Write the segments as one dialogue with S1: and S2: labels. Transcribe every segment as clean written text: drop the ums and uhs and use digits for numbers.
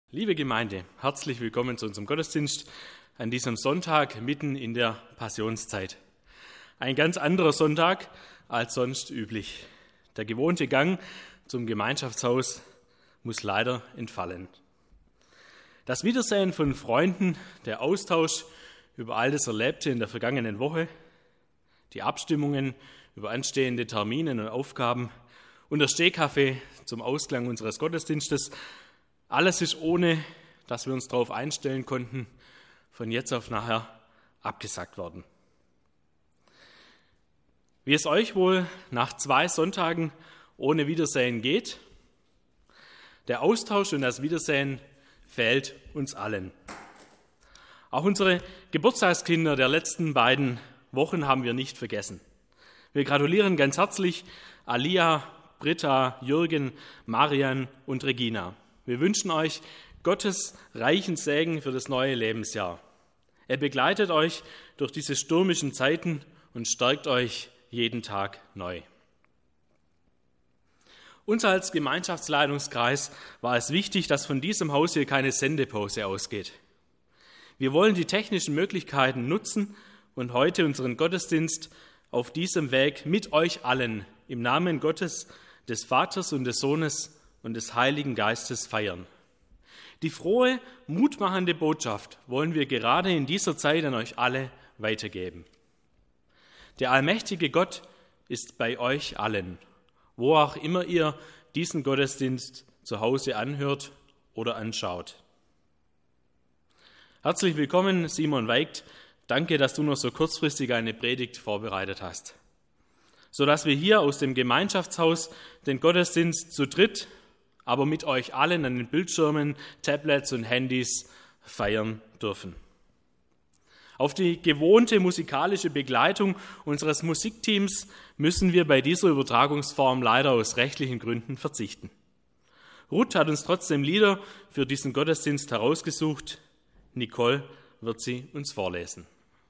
S1: Liebe Gemeinde, herzlich willkommen zu unserem Gottesdienst an diesem Sonntag mitten in der Passionszeit. Ein ganz anderer Sonntag als sonst üblich. Der gewohnte Gang zum Gemeinschaftshaus muss leider entfallen. Das Wiedersehen von Freunden, der Austausch über all das Erlebte in der vergangenen Woche, die Abstimmungen über anstehende Termine und Aufgaben und der Stehkaffee zum Ausklang unseres Gottesdienstes, alles ist, ohne dass wir uns darauf einstellen konnten, von jetzt auf nachher abgesagt worden. Wie es euch wohl nach 2 Sonntagen ohne Wiedersehen geht? Der Austausch und das Wiedersehen fehlt uns allen. Auch unsere Geburtstagskinder der letzten 2 Wochen haben wir nicht vergessen. Wir gratulieren ganz herzlich Alia, Britta, Jürgen, Marian und Regina. Wir wünschen euch Gottes reichen Segen für das neue Lebensjahr. Er begleitet euch durch diese stürmischen Zeiten und stärkt euch jeden Tag neu. Uns als Gemeinschaftsleitungskreis war es wichtig, dass von diesem Haus hier keine Sendepause ausgeht. Wir wollen die technischen Möglichkeiten nutzen und heute unseren Gottesdienst auf diesem Weg mit euch allen im Namen Gottes, des Vaters und des Sohnes und des Heiligen Geistes feiern. Die frohe, mutmachende Botschaft wollen wir gerade in dieser Zeit an euch alle weitergeben. Der allmächtige Gott ist bei euch allen, wo auch immer ihr diesen Gottesdienst zu Hause anhört oder anschaut. Herzlich willkommen, Simon Weigt. Danke, dass du noch so kurzfristig eine Predigt vorbereitet hast, sodass wir hier aus dem Gemeinschaftshaus den Gottesdienst zu dritt, aber mit euch allen an den Bildschirmen, Tablets und Handys feiern dürfen. Auf die gewohnte musikalische Begleitung unseres Musikteams müssen wir bei dieser Übertragungsform leider aus rechtlichen Gründen verzichten. Ruth hat uns trotzdem Lieder für diesen Gottesdienst herausgesucht. Nicole wird sie uns vorlesen.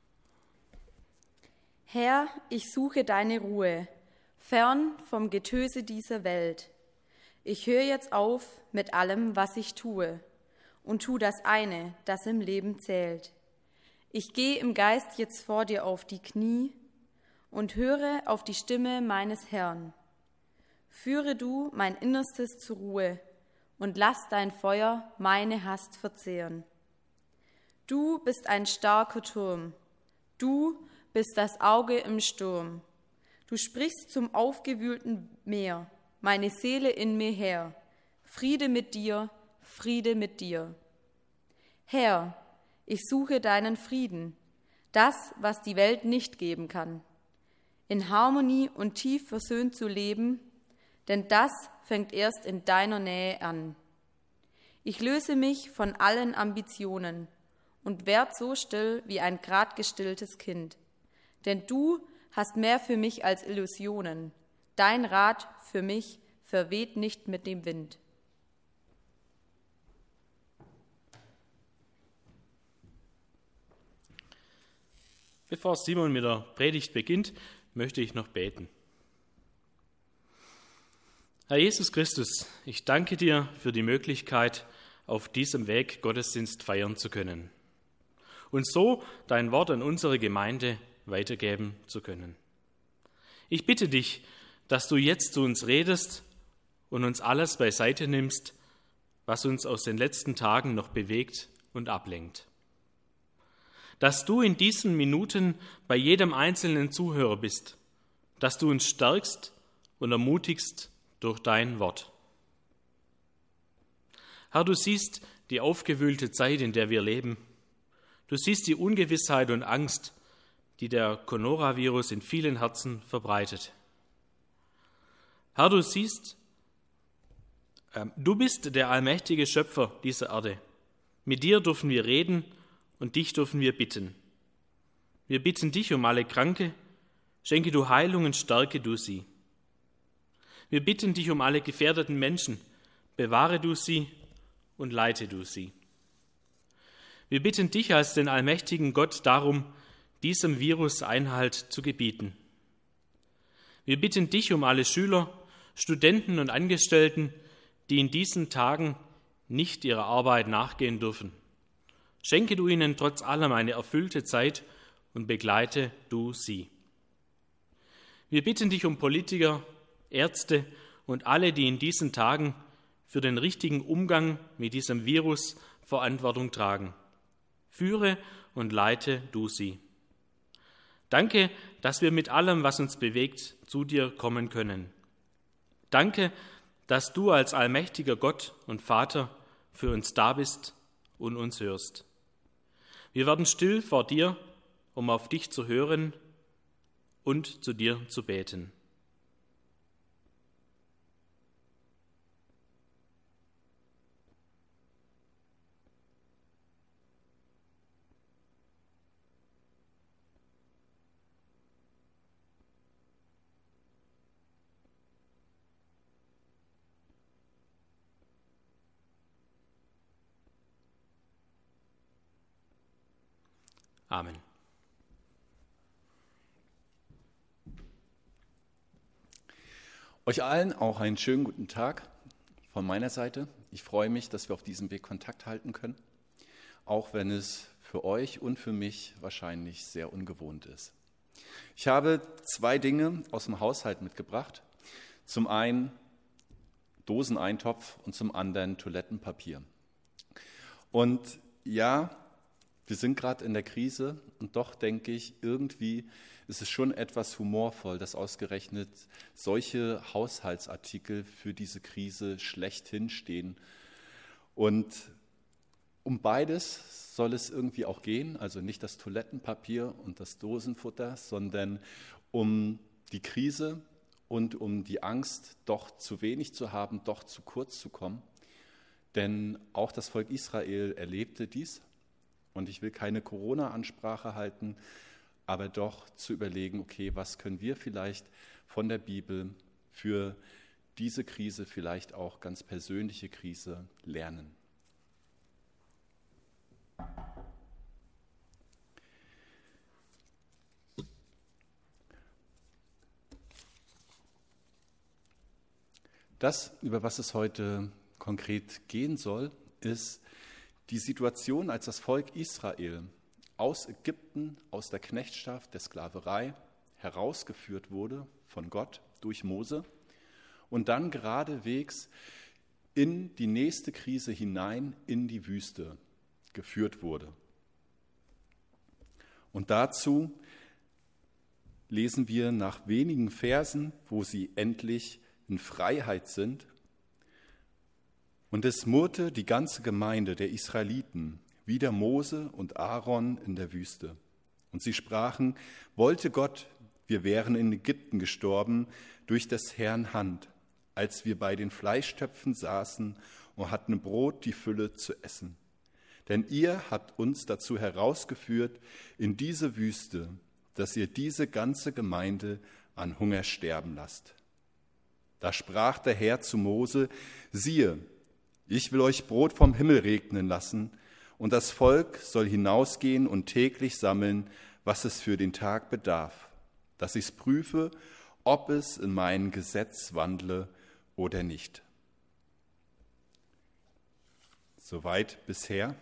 S2: Herr, ich suche deine Ruhe, fern vom Getöse dieser Welt. Ich höre jetzt auf mit allem, was ich tue, und tu das eine, das im Leben zählt. Ich gehe im Geist jetzt vor dir auf die Knie und höre auf die Stimme meines Herrn. Führe du mein Innerstes zur Ruhe und lass dein Feuer meine Hast verzehren. Du bist ein starker Turm, du bist das Auge im Sturm. Du sprichst zum aufgewühlten Meer, meine Seele in mir her. Friede mit dir, Friede mit dir. Herr, ich suche deinen Frieden, das, was die Welt nicht geben kann. In Harmonie und tief versöhnt zu leben, denn das fängt erst in deiner Nähe an. Ich löse mich von allen Ambitionen und werd so still wie ein grad gestilltes Kind. Denn du hast mehr für mich als Illusionen. Dein Rat für mich verweht nicht mit dem Wind.
S1: Bevor Simon mit der Predigt beginnt, möchte ich noch beten. Herr Jesus Christus, ich danke dir für die Möglichkeit, auf diesem Weg Gottesdienst feiern zu können und so dein Wort an unsere Gemeinde weitergeben zu können. Ich bitte dich, dass du jetzt zu uns redest und uns alles beiseite nimmst, was uns aus den letzten Tagen noch bewegt und ablenkt. Dass du in diesen Minuten bei jedem einzelnen Zuhörer bist, dass du uns stärkst und ermutigst durch dein Wort. Herr, du siehst die aufgewühlte Zeit, in der wir leben. Du siehst die Ungewissheit und Angst, die der Coronavirus in vielen Herzen verbreitet. Herr, du siehst, du bist der allmächtige Schöpfer dieser Erde. Mit dir dürfen wir reden und dich dürfen wir bitten. Wir bitten dich um alle Kranke, schenke du Heilung und stärke du sie. Wir bitten dich um alle gefährdeten Menschen, bewahre du sie und leite du sie. Wir bitten dich als den allmächtigen Gott darum, diesem Virus Einhalt zu gebieten. Wir bitten dich um alle Schüler, Studenten und Angestellten, die in diesen Tagen nicht ihrer Arbeit nachgehen dürfen. Schenke du ihnen trotz allem eine erfüllte Zeit und begleite du sie. Wir bitten dich um Politiker, Ärzte und alle, die in diesen Tagen für den richtigen Umgang mit diesem Virus Verantwortung tragen. Führe und leite du sie. Danke, dass wir mit allem, was uns bewegt, zu dir kommen können. Danke, dass du als allmächtiger Gott und Vater für uns da bist und uns hörst. Wir werden still vor dir, um auf dich zu hören und zu dir zu beten. Amen.
S3: Euch allen auch einen schönen guten Tag von meiner Seite. Ich freue mich, dass wir auf diesem Weg Kontakt halten können, auch wenn es für euch und für mich wahrscheinlich sehr ungewohnt ist. Ich habe 2 Dinge aus dem Haushalt mitgebracht. Zum einen Doseneintopf und zum anderen Toilettenpapier. Und ja, wir sind gerade in der Krise und doch denke ich, irgendwie ist es schon etwas humorvoll, dass ausgerechnet solche Haushaltsartikel für diese Krise schlechthin stehen. Und um beides soll es irgendwie auch gehen, also nicht das Toilettenpapier und das Dosenfutter, sondern um die Krise und um die Angst, doch zu wenig zu haben, doch zu kurz zu kommen. Denn auch das Volk Israel erlebte dies. Und ich will keine Corona-Ansprache halten, aber doch zu überlegen, okay, was können wir vielleicht von der Bibel für diese Krise, vielleicht auch ganz persönliche Krise lernen. Das, über was es heute konkret gehen soll, ist die Situation, als das Volk Israel aus Ägypten, aus der Knechtschaft, der Sklaverei herausgeführt wurde von Gott durch Mose und dann geradewegs in die nächste Krise hinein, in die Wüste geführt wurde. Und dazu lesen wir nach wenigen Versen, wo sie endlich in Freiheit sind. Und es murrte die ganze Gemeinde der Israeliten wider Mose und Aaron in der Wüste. Und sie sprachen, wollte Gott, wir wären in Ägypten gestorben durch des Herrn Hand, als wir bei den Fleischtöpfen saßen und hatten Brot die Fülle zu essen. Denn ihr habt uns dazu herausgeführt in diese Wüste, dass ihr diese ganze Gemeinde an Hunger sterben lasst. Da sprach der Herr zu Mose, siehe, ich will euch Brot vom Himmel regnen lassen, und das Volk soll hinausgehen und täglich sammeln, was es für den Tag bedarf, dass ich's prüfe, ob es in mein Gesetz wandle oder nicht. Soweit bisher.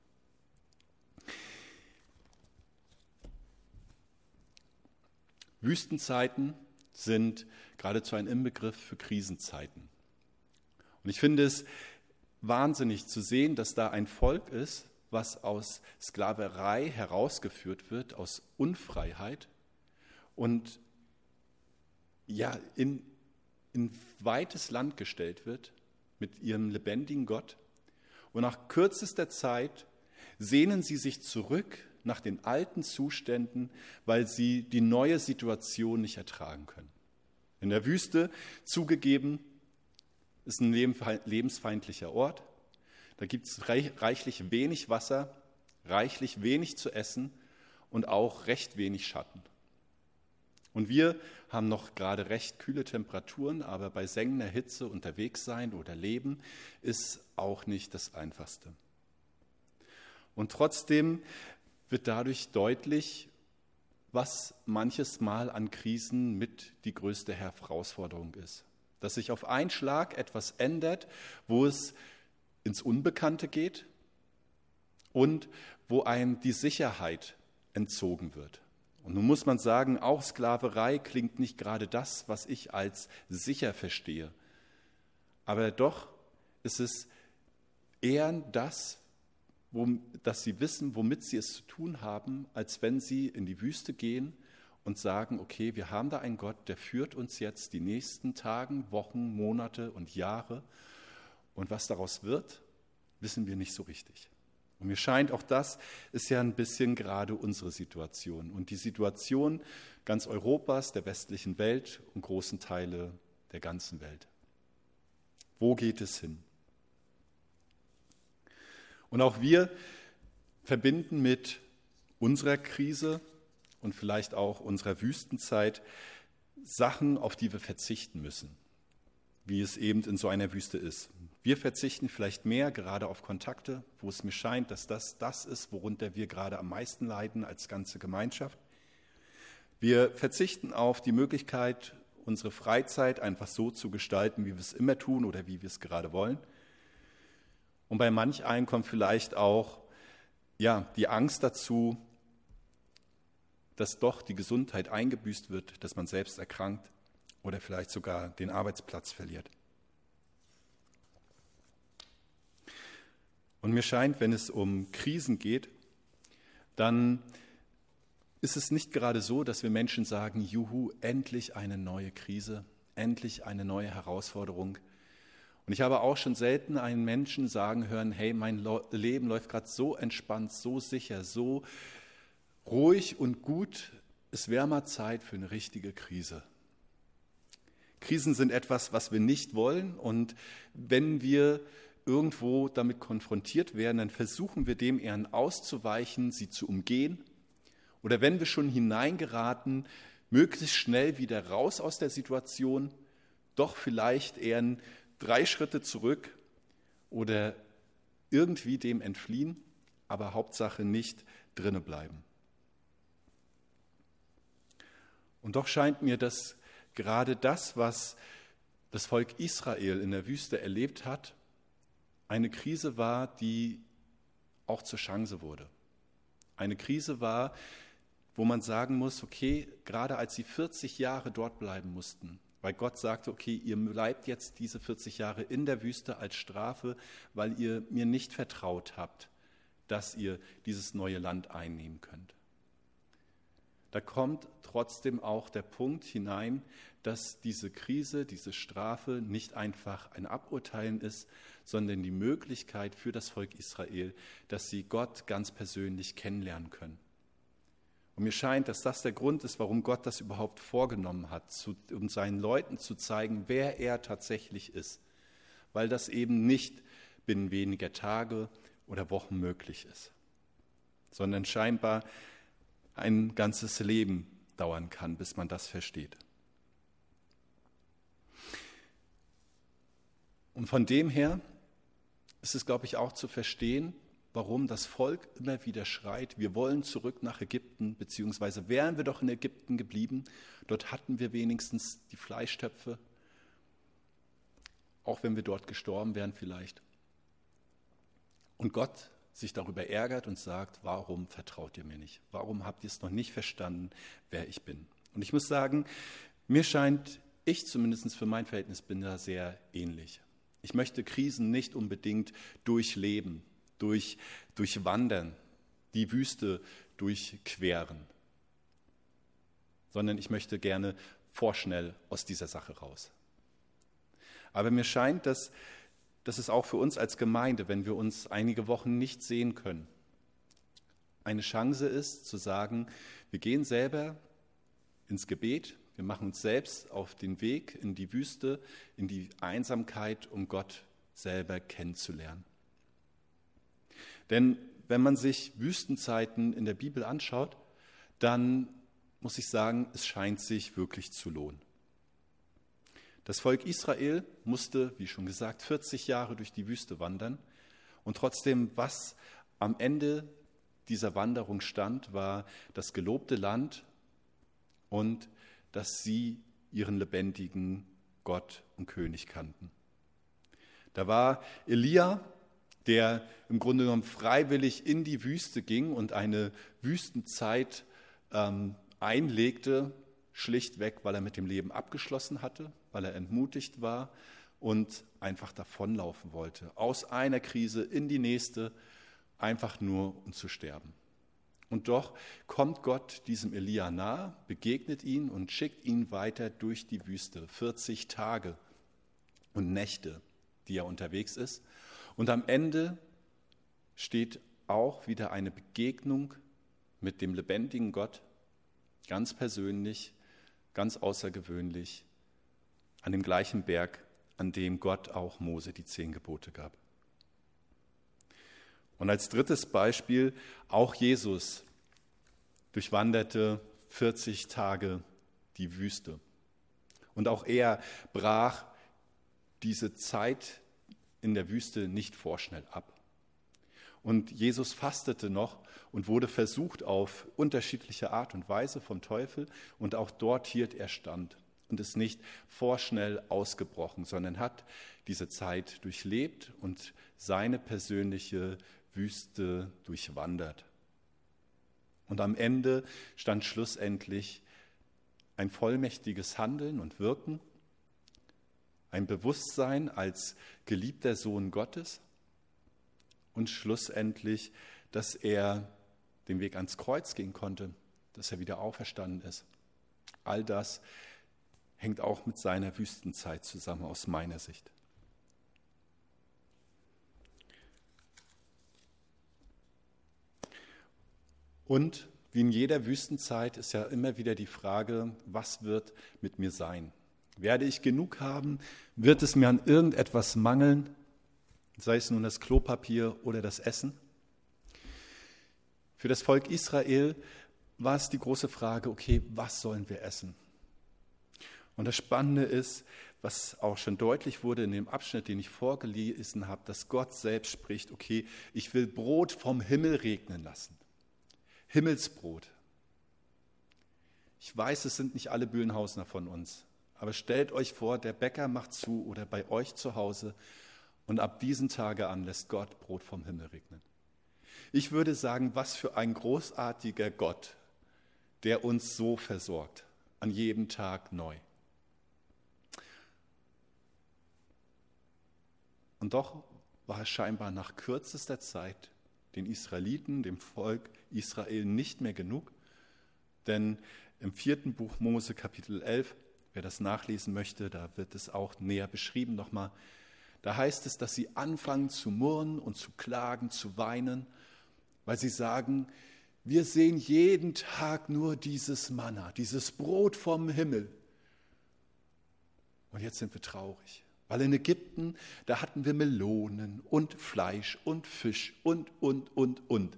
S3: Wüstenzeiten sind geradezu ein Inbegriff für Krisenzeiten. Und ich finde es wahnsinnig zu sehen, dass da ein Volk ist, was aus Sklaverei herausgeführt wird, aus Unfreiheit und ja in weites Land gestellt wird mit ihrem lebendigen Gott. Und nach kürzester Zeit sehnen sie sich zurück nach den alten Zuständen, weil sie die neue Situation nicht ertragen können. In der Wüste, zugegeben, ist ein lebensfeindlicher Ort. Da gibt es reichlich wenig Wasser, reichlich wenig zu essen und auch recht wenig Schatten. Und wir haben noch gerade recht kühle Temperaturen, aber bei sengender Hitze unterwegs sein oder leben ist auch nicht das Einfachste. Und trotzdem wird dadurch deutlich, was manches Mal an Krisen mit die größte Herausforderung ist. Dass sich auf einen Schlag etwas ändert, wo es ins Unbekannte geht und wo einem die Sicherheit entzogen wird. Und nun muss man sagen, auch Sklaverei klingt nicht gerade das, was ich als sicher verstehe. Aber doch ist es eher das, dass sie wissen, womit sie es zu tun haben, als wenn sie in die Wüste gehen und sagen, okay, wir haben da einen Gott, der führt uns jetzt die nächsten Tage, Wochen, Monate und Jahre. Und was daraus wird, wissen wir nicht so richtig. Und mir scheint, auch das ist ja ein bisschen gerade unsere Situation und die Situation ganz Europas, der westlichen Welt und großen Teile der ganzen Welt. Wo geht es hin? Und auch wir verbinden mit unserer Krise und vielleicht auch unserer Wüstenzeit Sachen, auf die wir verzichten müssen, wie es eben in so einer Wüste ist. Wir verzichten vielleicht mehr gerade auf Kontakte, wo es mir scheint, dass das ist, worunter wir gerade am meisten leiden als ganze Gemeinschaft. Wir verzichten auf die Möglichkeit, unsere Freizeit einfach so zu gestalten, wie wir es immer tun oder wie wir es gerade wollen. Und bei manch einem kommt vielleicht auch die Angst dazu, dass doch die Gesundheit eingebüßt wird, dass man selbst erkrankt oder vielleicht sogar den Arbeitsplatz verliert. Und mir scheint, wenn es um Krisen geht, dann ist es nicht gerade so, dass wir Menschen sagen, juhu, endlich eine neue Krise, endlich eine neue Herausforderung. Und ich habe auch schon selten einen Menschen sagen hören, hey, mein Leben läuft gerade so entspannt, so sicher, so ruhig und gut, es wäre mal Zeit für eine richtige Krise. Krisen sind etwas, was wir nicht wollen, und wenn wir irgendwo damit konfrontiert werden, dann versuchen wir dem eher auszuweichen, sie zu umgehen, oder wenn wir schon hineingeraten, möglichst schnell wieder raus aus der Situation, doch vielleicht eher 3 Schritte zurück oder irgendwie dem entfliehen, aber Hauptsache nicht drinne bleiben. Und doch scheint mir, dass gerade das, was das Volk Israel in der Wüste erlebt hat, eine Krise war, die auch zur Chance wurde. Eine Krise war, wo man sagen muss, okay, gerade als sie 40 Jahre dort bleiben mussten, weil Gott sagte, okay, ihr bleibt jetzt diese 40 Jahre in der Wüste als Strafe, weil ihr mir nicht vertraut habt, dass ihr dieses neue Land einnehmen könnt. Da kommt trotzdem auch der Punkt hinein, dass diese Krise, diese Strafe nicht einfach ein Aburteilen ist, sondern die Möglichkeit für das Volk Israel, dass sie Gott ganz persönlich kennenlernen können. Und mir scheint, dass das der Grund ist, warum Gott das überhaupt vorgenommen hat, um seinen Leuten zu zeigen, wer er tatsächlich ist. Weil das eben nicht binnen weniger Tage oder Wochen möglich ist, sondern scheinbar ein ganzes Leben dauern kann, bis man das versteht. Und von dem her ist es, glaube ich, auch zu verstehen, warum das Volk immer wieder schreit, wir wollen zurück nach Ägypten, beziehungsweise wären wir doch in Ägypten geblieben, dort hatten wir wenigstens die Fleischtöpfe, auch wenn wir dort gestorben wären vielleicht. Und Gott sich darüber ärgert und sagt, warum vertraut ihr mir nicht? Warum habt ihr es noch nicht verstanden, wer ich bin? Und ich muss sagen, mir scheint, ich zumindest für mein Verhältnis bin da sehr ähnlich. Ich möchte Krisen nicht unbedingt durchleben, durchwandern, die Wüste durchqueren, sondern ich möchte gerne vorschnell aus dieser Sache raus. Aber mir scheint, dass es auch für uns als Gemeinde, wenn wir uns einige Wochen nicht sehen können, eine Chance ist zu sagen, wir gehen selber ins Gebet, wir machen uns selbst auf den Weg in die Wüste, in die Einsamkeit, um Gott selber kennenzulernen. Denn wenn man sich Wüstenzeiten in der Bibel anschaut, dann muss ich sagen, es scheint sich wirklich zu lohnen. Das Volk Israel musste, wie schon gesagt, 40 Jahre durch die Wüste wandern. Und trotzdem, was am Ende dieser Wanderung stand, war das gelobte Land und dass sie ihren lebendigen Gott und König kannten. Da war Elia, der im Grunde genommen freiwillig in die Wüste ging und eine Wüstenzeit einlegte, schlichtweg, weil er mit dem Leben abgeschlossen hatte, weil er entmutigt war und einfach davonlaufen wollte. Aus einer Krise in die nächste, einfach nur um zu sterben. Und doch kommt Gott diesem Elia nahe, begegnet ihn und schickt ihn weiter durch die Wüste. 40 Tage und Nächte, die er unterwegs ist. Und am Ende steht auch wieder eine Begegnung mit dem lebendigen Gott, ganz persönlich, ganz außergewöhnlich, an dem gleichen Berg, an dem Gott auch Mose die 10 Gebote gab. Und als drittes Beispiel, auch Jesus durchwanderte 40 Tage die Wüste. Und auch er brach diese Zeit in der Wüste nicht vorschnell ab. Und Jesus fastete noch und wurde versucht auf unterschiedliche Art und Weise vom Teufel. Und auch dort hielt er stand und ist nicht vorschnell ausgebrochen, sondern hat diese Zeit durchlebt und seine persönliche Wüste durchwandert. Und am Ende stand schlussendlich ein vollmächtiges Handeln und Wirken, ein Bewusstsein als geliebter Sohn Gottes und schlussendlich, dass er den Weg ans Kreuz gehen konnte, dass er wieder auferstanden ist. All das hängt auch mit seiner Wüstenzeit zusammen aus meiner Sicht. Und wie in jeder Wüstenzeit ist ja immer wieder die Frage, was wird mit mir sein? Werde ich genug haben? Wird es mir an irgendetwas mangeln? Sei es nun das Klopapier oder das Essen? Für das Volk Israel war es die große Frage, okay, was sollen wir essen? Und das Spannende ist, was auch schon deutlich wurde in dem Abschnitt, den ich vorgelesen habe, dass Gott selbst spricht, okay, ich will Brot vom Himmel regnen lassen. Himmelsbrot. Ich weiß, es sind nicht alle Bühlenhausener von uns, aber stellt euch vor, der Bäcker macht zu oder bei euch zu Hause und ab diesen Tage an lässt Gott Brot vom Himmel regnen. Ich würde sagen, was für ein großartiger Gott, der uns so versorgt, an jedem Tag neu. Und doch war es scheinbar nach kürzester Zeit den Israeliten, dem Volk Israel nicht mehr genug, denn im 4. Buch Mose, Kapitel 11, wer das nachlesen möchte, da wird es auch näher beschrieben nochmal, da heißt es, dass sie anfangen zu murren und zu klagen, zu weinen, weil sie sagen, wir sehen jeden Tag nur dieses Manna, dieses Brot vom Himmel. Und jetzt sind wir traurig. Weil in Ägypten, da hatten wir Melonen und Fleisch und Fisch und. Und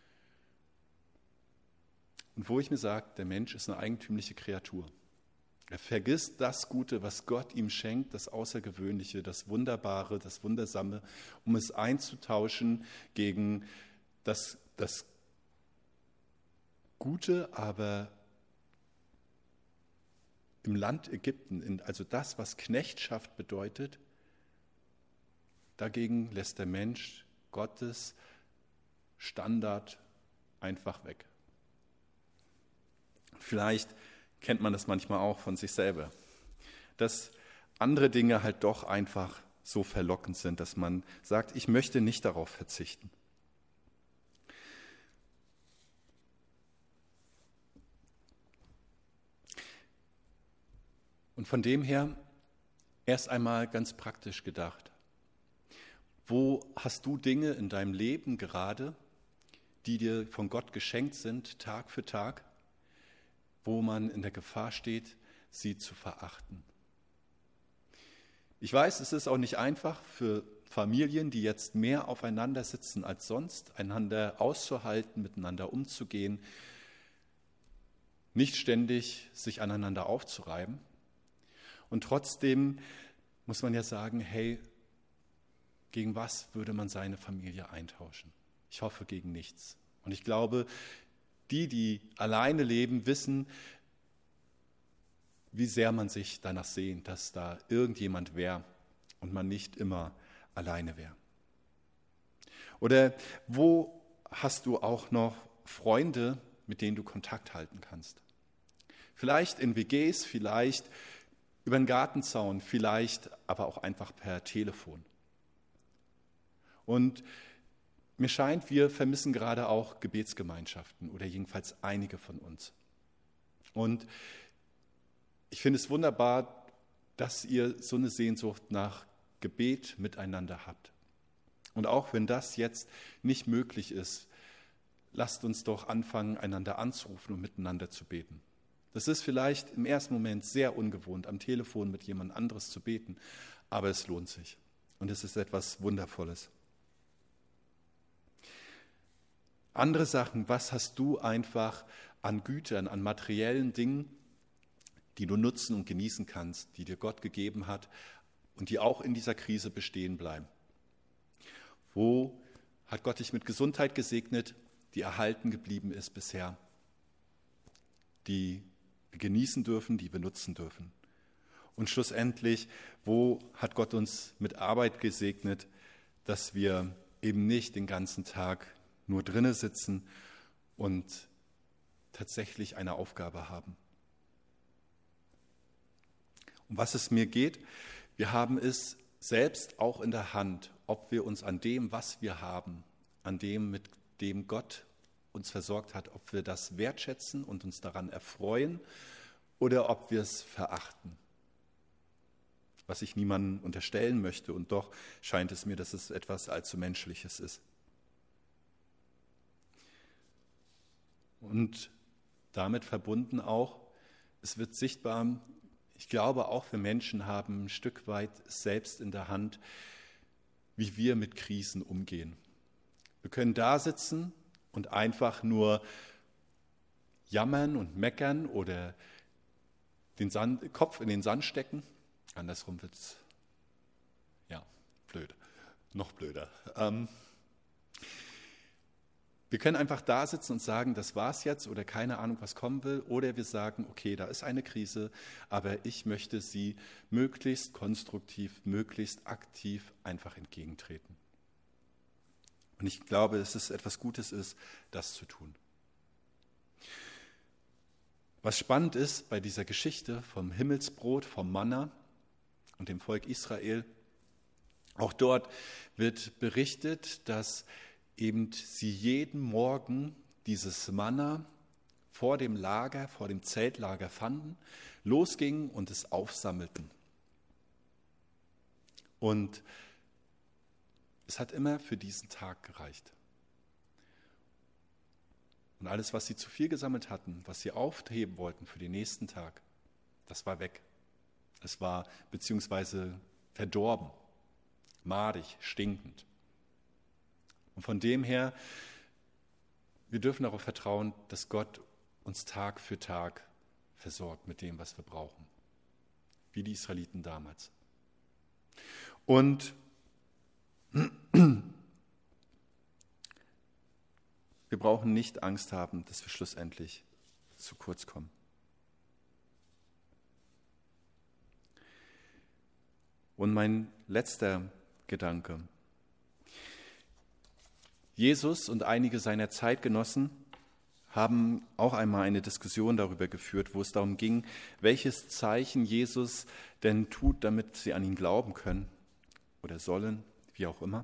S3: wo ich mir sage, der Mensch ist eine eigentümliche Kreatur. Er vergisst das Gute, was Gott ihm schenkt, das Außergewöhnliche, das Wunderbare, das Wundersame, um es einzutauschen gegen das Gute, aber im Land Ägypten, also das, was Knechtschaft bedeutet, dagegen lässt der Mensch Gottes Standard einfach weg. Vielleicht kennt man das manchmal auch von sich selber, dass andere Dinge halt doch einfach so verlockend sind, dass man sagt, ich möchte nicht darauf verzichten. Und von dem her erst einmal ganz praktisch gedacht. Wo hast du Dinge in deinem Leben gerade, die dir von Gott geschenkt sind, Tag für Tag, wo man in der Gefahr steht, sie zu verachten? Ich weiß, es ist auch nicht einfach für Familien, die jetzt mehr aufeinander sitzen als sonst, einander auszuhalten, miteinander umzugehen, nicht ständig sich aneinander aufzureiben. Und trotzdem muss man ja sagen, hey, gegen was würde man seine Familie eintauschen? Ich hoffe, gegen nichts. Und ich glaube, die alleine leben, wissen, wie sehr man sich danach sehnt, dass da irgendjemand wäre und man nicht immer alleine wäre. Oder wo hast du auch noch Freunde, mit denen du Kontakt halten kannst? Vielleicht in WGs, vielleicht über den Gartenzaun, vielleicht aber auch einfach per Telefon. Und mir scheint, wir vermissen gerade auch Gebetsgemeinschaften oder jedenfalls einige von uns. Und ich finde es wunderbar, dass ihr so eine Sehnsucht nach Gebet miteinander habt. Und auch wenn das jetzt nicht möglich ist, lasst uns doch anfangen, einander anzurufen und miteinander zu beten. Das ist vielleicht im ersten Moment sehr ungewohnt, am Telefon mit jemand anderes zu beten, aber es lohnt sich und es ist etwas Wundervolles. Andere Sachen, was hast du einfach an Gütern, an materiellen Dingen, die du nutzen und genießen kannst, die dir Gott gegeben hat und die auch in dieser Krise bestehen bleiben? Wo hat Gott dich mit Gesundheit gesegnet, die erhalten geblieben ist bisher, die wir genießen dürfen, die wir nutzen dürfen? Und schlussendlich, wo hat Gott uns mit Arbeit gesegnet, dass wir eben nicht den ganzen Tag nur drinnen sitzen und tatsächlich eine Aufgabe haben? Um was es mir geht, wir haben es selbst auch in der Hand, ob wir uns an dem, was wir haben, an dem, mit dem Gott uns versorgt hat, ob wir das wertschätzen und uns daran erfreuen oder ob wir es verachten. Was ich niemandem unterstellen möchte, und doch scheint es mir, dass es etwas allzu Menschliches ist. Und damit verbunden auch, es wird sichtbar, ich glaube auch wir Menschen haben ein Stück weit selbst in der Hand, wie wir mit Krisen umgehen. Wir können da sitzen und einfach nur jammern und meckern oder den Kopf in den Sand stecken. Andersrum wird es, ja, blöd, noch blöder. Wir können einfach da sitzen und sagen, das war's jetzt oder keine Ahnung, was kommen will. Oder wir sagen, okay, da ist eine Krise, aber ich möchte sie möglichst konstruktiv, möglichst aktiv einfach entgegentreten. Und ich glaube, dass es etwas Gutes ist, das zu tun. Was spannend ist bei dieser Geschichte vom Himmelsbrot, vom Manna und dem Volk Israel, auch dort wird berichtet, dass eben sie jeden Morgen dieses Manna vor dem Lager, vor dem Zeltlager fanden, losgingen und es aufsammelten. Und es hat immer für diesen Tag gereicht. Und alles, was sie zu viel gesammelt hatten, was sie aufheben wollten für den nächsten Tag, das war weg. Es war beziehungsweise verdorben, madig, stinkend. Und von dem her, wir dürfen darauf vertrauen, dass Gott uns Tag für Tag versorgt mit dem, was wir brauchen. Wie die Israeliten damals. Und wir brauchen nicht Angst haben, dass wir schlussendlich zu kurz kommen. Und mein letzter Gedanke. Jesus und einige seiner Zeitgenossen haben auch einmal eine Diskussion darüber geführt, wo es darum ging, welches Zeichen Jesus denn tut, damit sie an ihn glauben können oder sollen, wie auch immer.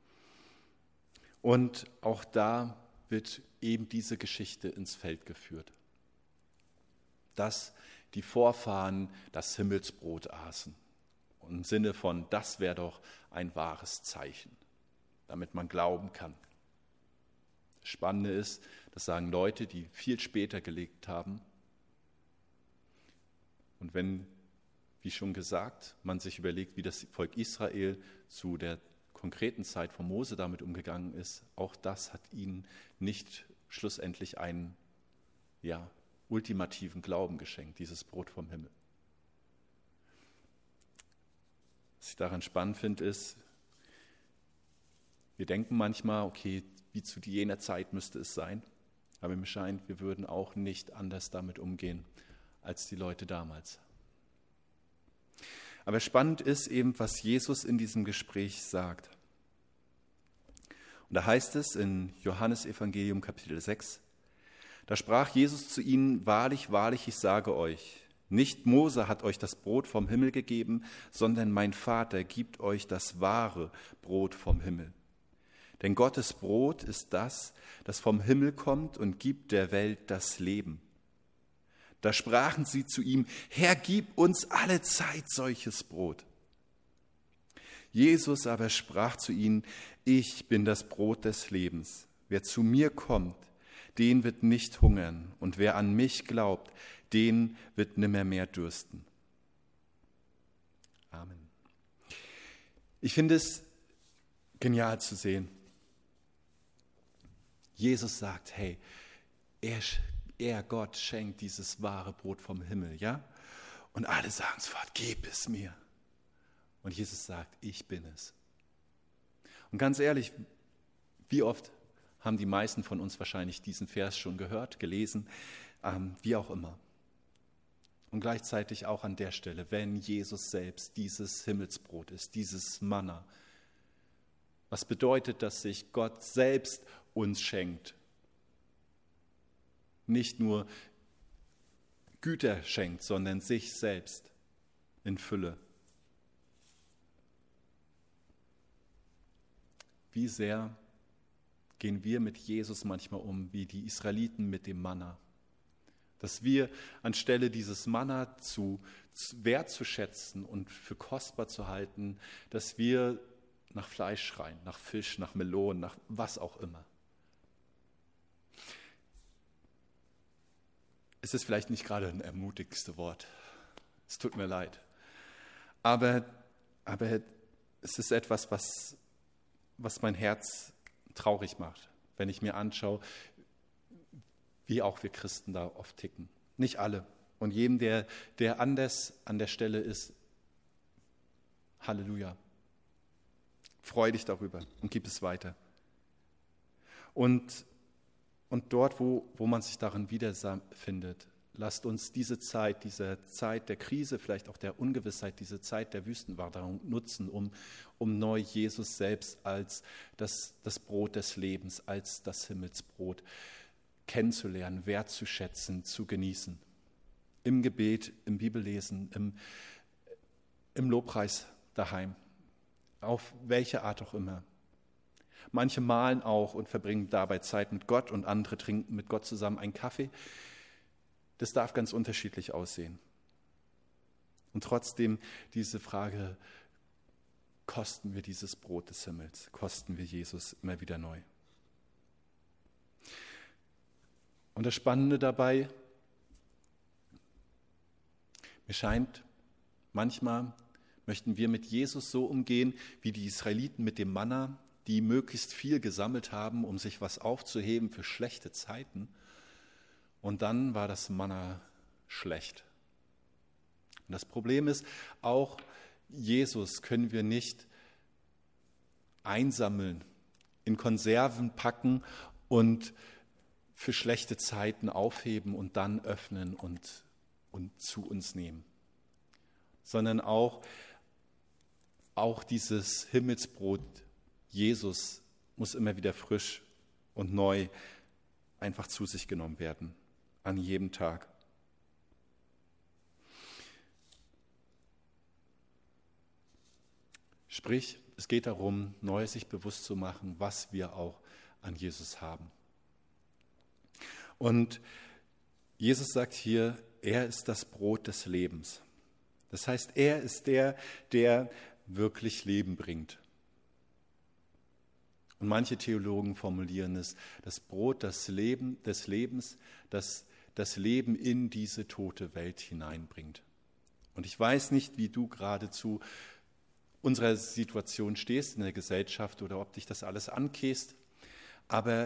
S3: Und auch da wird eben diese Geschichte ins Feld geführt, dass die Vorfahren das Himmelsbrot aßen. Im Sinne von, das wäre doch ein wahres Zeichen, damit man glauben kann. Das Spannende ist, das sagen Leute, die viel später gelebt haben. Und wenn, wie schon gesagt, man sich überlegt, wie das Volk Israel zu der konkreten Zeit von Mose damit umgegangen ist, auch das hat ihnen nicht schlussendlich einen ultimativen Glauben geschenkt, dieses Brot vom Himmel. Was ich daran spannend finde, ist, wir denken manchmal, okay, wie zu jener Zeit müsste es sein, aber mir scheint, wir würden auch nicht anders damit umgehen als die Leute damals. Aber spannend ist eben, was Jesus in diesem Gespräch sagt. Und da heißt es in Johannes Evangelium Kapitel 6, da sprach Jesus zu ihnen, wahrlich, wahrlich, ich sage euch, nicht Mose hat euch das Brot vom Himmel gegeben, sondern mein Vater gibt euch das wahre Brot vom Himmel. Denn Gottes Brot ist das, das vom Himmel kommt und gibt der Welt das Leben. Da sprachen sie zu ihm, Herr, gib uns alle Zeit solches Brot. Jesus aber sprach zu ihnen, ich bin das Brot des Lebens. Wer zu mir kommt, den wird nicht hungern, und wer an mich glaubt, den wird nimmer mehr dürsten. Amen. Ich finde es genial zu sehen. Jesus sagt, hey, er, Gott, schenkt dieses wahre Brot vom Himmel, ja? Und alle sagen sofort, gib es mir. Und Jesus sagt, ich bin es. Und ganz ehrlich, wie oft haben die meisten von uns wahrscheinlich diesen Vers schon gehört, gelesen, wie auch immer. Und gleichzeitig auch an der Stelle, wenn Jesus selbst dieses Himmelsbrot ist, dieses Manna, was bedeutet, dass sich Gott selbst uns schenkt? Nicht nur Güter schenkt, sondern sich selbst in Fülle. Wie sehr gehen wir mit Jesus manchmal um, wie die Israeliten mit dem Manna? Dass wir anstelle dieses Manna wertzuschätzen und für kostbar zu halten, dass wir nach Fleisch schreien, nach Fisch, nach Melonen, nach was auch immer. Es ist vielleicht nicht gerade ein ermutigste Wort. Es tut mir leid. Aber es ist etwas, was mein Herz traurig macht, wenn ich mir anschaue, wie auch wir Christen da oft ticken. Nicht alle. Und jedem, der anders an der Stelle ist, Halleluja. Freu dich darüber und gib es weiter. Und dort, wo man sich darin wiederfindet, lasst uns diese Zeit der Krise, vielleicht auch der Ungewissheit, diese Zeit der Wüstenwanderung nutzen, um neu Jesus selbst als das Brot des Lebens, als das Himmelsbrot kennenzulernen, wertzuschätzen, zu genießen. Im Gebet, im Bibellesen, im Lobpreis daheim, auf welche Art auch immer. Manche malen auch und verbringen dabei Zeit mit Gott und andere trinken mit Gott zusammen einen Kaffee. Das darf ganz unterschiedlich aussehen. Und trotzdem diese Frage, kosten wir dieses Brot des Himmels? Kosten wir Jesus immer wieder neu? Und das Spannende dabei, mir scheint, manchmal möchten wir mit Jesus so umgehen, wie die Israeliten mit dem Manna, die möglichst viel gesammelt haben, um sich was aufzuheben für schlechte Zeiten. Und dann war das Manna schlecht. Und das Problem ist, auch Jesus können wir nicht einsammeln, in Konserven packen und für schlechte Zeiten aufheben und dann öffnen und zu uns nehmen. Sondern auch dieses Himmelsbrot Jesus muss immer wieder frisch und neu einfach zu sich genommen werden, an jedem Tag. Sprich, es geht darum, neu sich bewusst zu machen, was wir auch an Jesus haben. Und Jesus sagt hier, er ist das Brot des Lebens. Das heißt, er ist der wirklich Leben bringt. Und manche Theologen formulieren es, das Brot des Lebens, das das Leben in diese tote Welt hineinbringt. Und ich weiß nicht, wie du gerade zu unserer Situation stehst in der Gesellschaft oder ob dich das alles ankäst, aber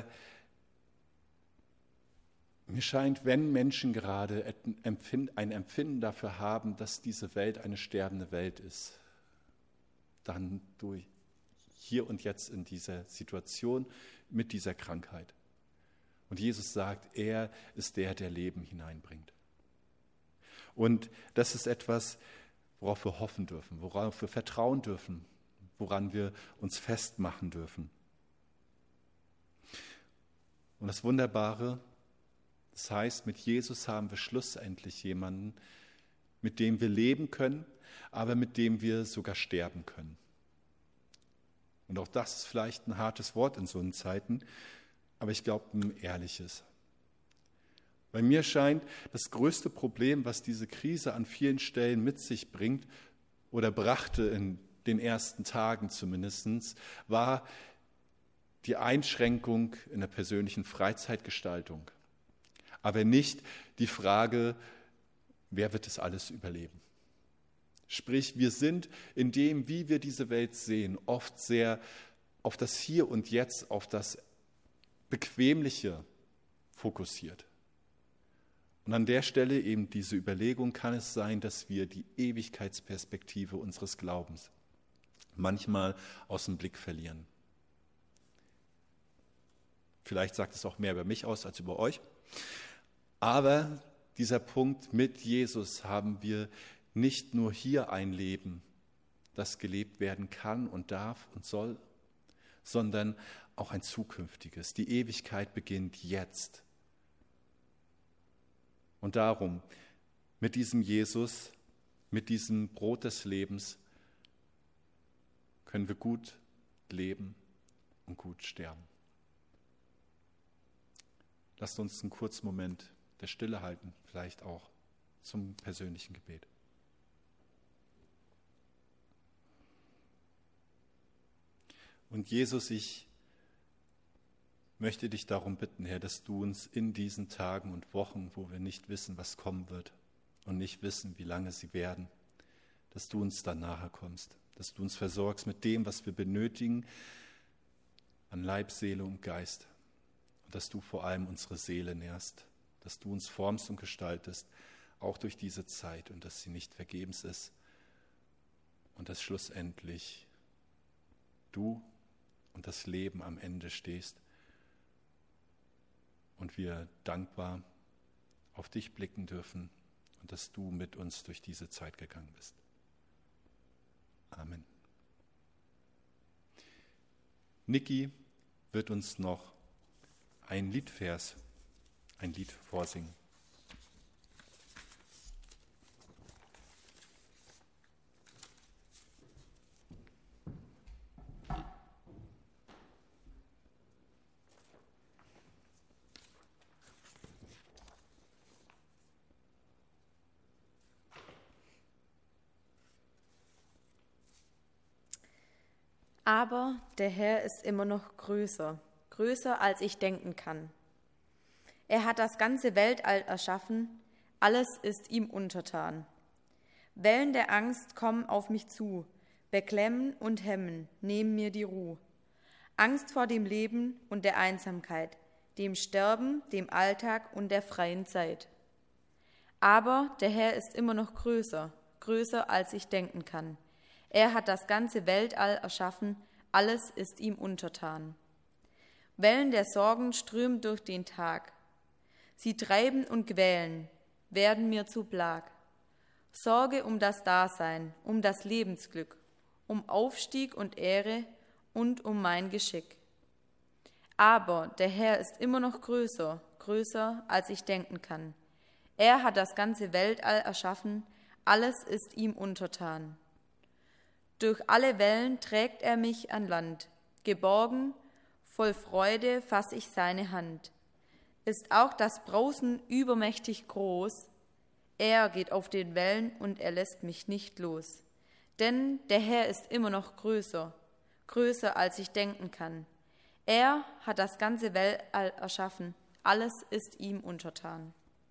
S3: mir scheint, wenn Menschen gerade ein Empfinden dafür haben, dass diese Welt eine sterbende Welt ist, dann durch hier und jetzt in dieser Situation mit dieser Krankheit. Und Jesus sagt, er ist der Leben hineinbringt. Und das ist etwas, worauf wir hoffen dürfen, worauf wir vertrauen dürfen, woran wir uns festmachen dürfen. Und das Wunderbare, das heißt, mit Jesus haben wir schlussendlich jemanden, mit dem wir leben können, aber mit dem wir sogar sterben können. Und auch das ist vielleicht ein hartes Wort in so einen Zeiten, aber ich glaube, ein ehrliches. Bei mir scheint, das größte Problem, was diese Krise an vielen Stellen mit sich bringt oder brachte in den ersten Tagen zumindest, war die Einschränkung in der persönlichen Freizeitgestaltung. Aber nicht die Frage, wer wird das alles überleben? Sprich, wir sind in dem, wie wir diese Welt sehen, oft sehr auf das Hier und Jetzt, auf das Bequemliche fokussiert. Und an der Stelle eben diese Überlegung, kann es sein, dass wir die Ewigkeitsperspektive unseres Glaubens manchmal aus dem Blick verlieren. Vielleicht sagt es auch mehr über mich aus als über euch. Aber dieser Punkt, mit Jesus haben wir nicht nur hier ein Leben, das gelebt werden kann und darf und soll, sondern auch ein zukünftiges. Die Ewigkeit beginnt jetzt. Und darum, mit diesem Jesus, mit diesem Brot des Lebens, können wir gut leben und gut sterben. Lasst uns einen kurzen Moment der Stille halten, vielleicht auch zum persönlichen Gebet. Und Jesus, ich möchte dich darum bitten, Herr, dass du uns in diesen Tagen und Wochen, wo wir nicht wissen, was kommen wird und nicht wissen, wie lange sie werden, dass du uns da nahe kommst, dass du uns versorgst mit dem, was wir benötigen, an Leib, Seele und Geist. Und dass du vor allem unsere Seele nährst, dass du uns formst und gestaltest, auch durch diese Zeit und dass sie nicht vergebens ist und dass schlussendlich du und das Leben am Ende stehst und wir dankbar auf dich blicken dürfen und dass du mit uns durch diese Zeit gegangen bist. Amen. Niki wird uns noch ein Lied vorsingen.
S2: Aber der Herr ist immer noch größer, größer als ich denken kann. Er hat das ganze Weltall erschaffen, alles ist ihm untertan. Wellen der Angst kommen auf mich zu, beklemmen und hemmen, nehmen mir die Ruhe. Angst vor dem Leben und der Einsamkeit, dem Sterben, dem Alltag und der freien Zeit. Aber der Herr ist immer noch größer, größer als ich denken kann. Er hat das ganze Weltall erschaffen, alles ist ihm untertan. Wellen der Sorgen strömen durch den Tag. Sie treiben und quälen, werden mir zu Plag. Sorge um das Dasein, um das Lebensglück, um Aufstieg und Ehre und um mein Geschick. Aber der Herr ist immer noch größer, größer als ich denken kann. Er hat das ganze Weltall erschaffen, alles ist ihm untertan. Durch alle Wellen trägt er mich an Land, geborgen, voll Freude fass ich seine Hand. Ist auch das Brausen übermächtig groß, er geht auf den Wellen und er lässt mich nicht los. Denn der Herr ist immer noch größer, größer als ich denken kann. Er hat das ganze Weltall erschaffen, alles ist ihm untertan.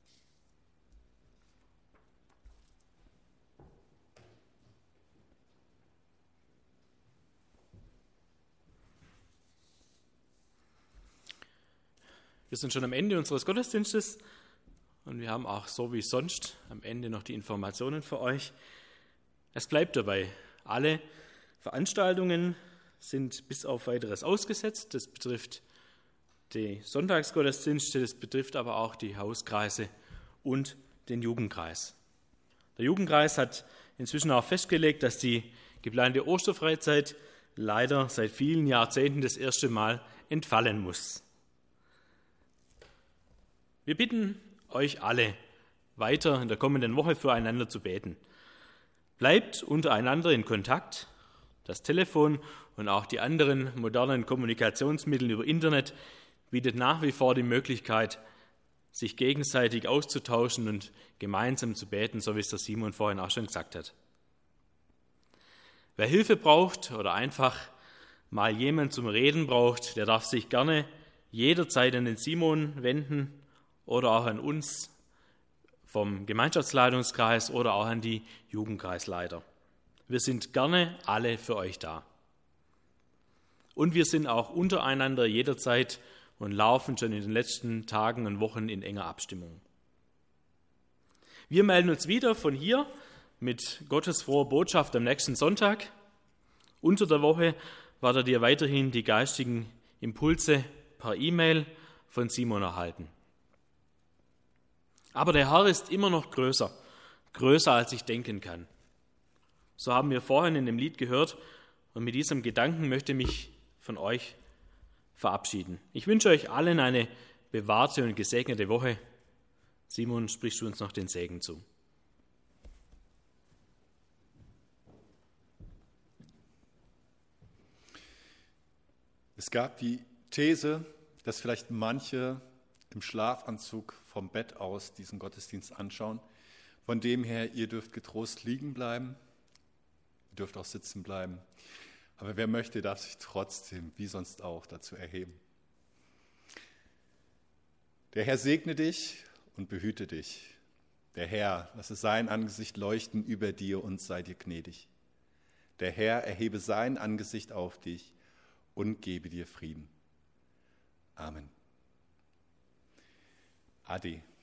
S1: Wir sind schon am Ende unseres Gottesdienstes und wir haben auch so wie sonst am Ende noch die Informationen für euch. Es bleibt dabei, alle Veranstaltungen sind bis auf Weiteres ausgesetzt. Das betrifft die Sonntagsgottesdienste, das betrifft aber auch die Hauskreise und den Jugendkreis. Der Jugendkreis hat inzwischen auch festgelegt, dass die geplante Osterfreizeit leider seit vielen Jahrzehnten das erste Mal entfallen muss. Wir bitten euch alle, weiter in der kommenden Woche füreinander zu beten. Bleibt untereinander in Kontakt. Das Telefon und auch die anderen modernen Kommunikationsmittel über Internet bietet nach wie vor die Möglichkeit, sich gegenseitig auszutauschen und gemeinsam zu beten, so wie es der Simon vorhin auch schon gesagt hat. Wer Hilfe braucht oder einfach mal jemand zum Reden braucht, der darf sich gerne jederzeit an den Simon wenden oder auch an uns vom Gemeinschaftsleitungskreis oder auch an die Jugendkreisleiter. Wir sind gerne alle für euch da. Und wir sind auch untereinander jederzeit und laufen schon in den letzten Tagen und Wochen in enger Abstimmung. Wir melden uns wieder von hier mit Gottes froher Botschaft am nächsten Sonntag. Unter der Woche werdet ihr weiterhin die geistigen Impulse per E-Mail von Simon erhalten. Aber der Herr ist immer noch größer als ich denken kann. So haben wir vorhin in dem Lied gehört und mit diesem Gedanken möchte ich mich von euch verabschieden. Ich wünsche euch allen eine bewahrte und gesegnete Woche. Simon, sprichst du uns noch den Segen zu?
S3: Es gab die These, dass vielleicht manche im Schlafanzug vom Bett aus diesen Gottesdienst anschauen. Von dem her, ihr dürft getrost liegen bleiben, ihr dürft auch sitzen bleiben. Aber wer möchte, darf sich trotzdem, wie sonst auch, dazu erheben. Der Herr segne dich und behüte dich. Der Herr lasse sein Angesicht leuchten über dir und sei dir gnädig. Der Herr erhebe sein Angesicht auf dich und gebe dir Frieden. Amen. Ade.